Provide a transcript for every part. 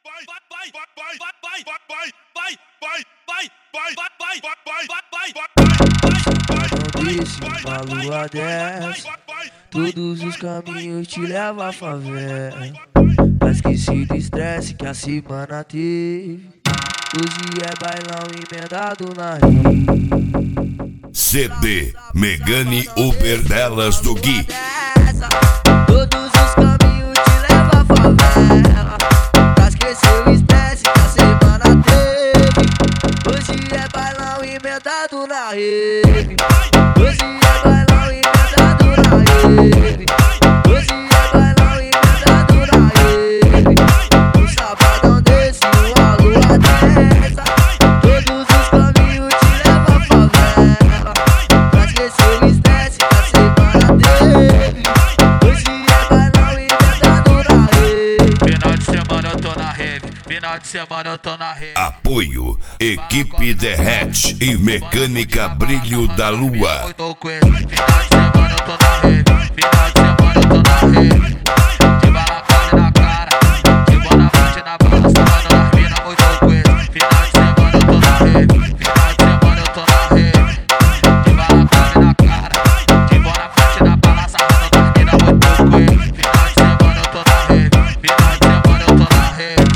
Uma lua dessa, todos os caminhos te levam à favela. Tá esquecido o estresse que a semana teve. Hoje é bailão emendado na rede. CD Megane Uber delas do Gui. Todos os caminhos te levam à favela. Pra esquecer o estresse que a semana teve. Hoje é bailão emendado na rede. Hoje é bailão emendado na rede. Hoje é bailão emendado na rede. Um sabadão desse, uma lua dessa. Todos os caminhos te levam à favela. Pra esquecer o estresse que a semana teve. Hoje é bailão emendado na rede. Final de semana eu tô na rave. Final de semana eu tô na rave. Apoio Equipe Derrete e Mecânica Brilho da Lua. Eu tô com ele. Final de semana eu tô na rave. Final de semana eu tô na rave. De balacone na cara, de bonavante na bala, salvando nas minas, eu tô com ele. Final de semana eu tô na rave. Final de semana eu tô na rave. De balacone na cara, de bonavante na bala, salvando nas minas, eu tô com ele. Final de semana eu tô na rave. Final de semana eu tô na rave.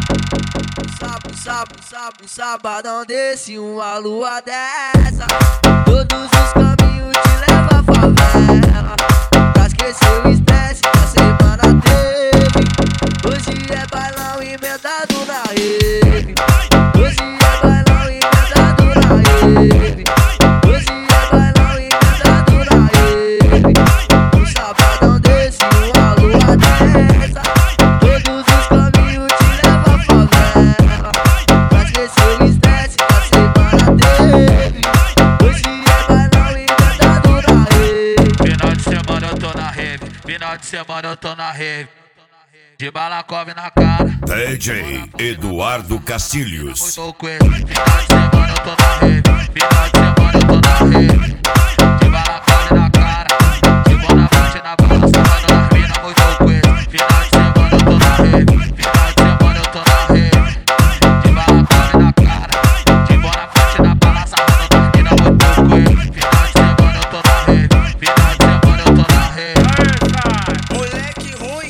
Sabadão desse, uma lua dessa. Todos os caminhos te levam à favela. Pra esquecer o estresse que a semana teve. Hoje é bailão emendado na rede. Hoje é bailão emendado na rede. Hoje é bailão emendado na rede. Um sabadão desse, uma lua dessa. Todos os caminhos te levam à favela. Pra esquecer o estresse que a semana teve. Hoje é bailão emendado na rede. Final de semana eu tô na rave. Final de semana eu tô na rave. De balacove na cara, DJ Eduardo Castilhos. eu tô com ele. Final de semana eu tô na rave. Final de semana eu tô na rave. De balacove na cara, de bonavante na bala, salvando nas minas, eu tô com ele. Final de semana eu tô na rave. Final de semana eu tô na rave. De balacove na cara, de bonavante na bala, salvando nas minas, eu tô com ele. Final de semana eu tô na rave. Final de semana eu tô na rave. Moleque ruim.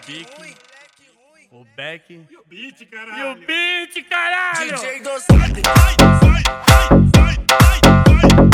O Beck E o beat, caralho. e o Beat, caralho! DJ Dosado.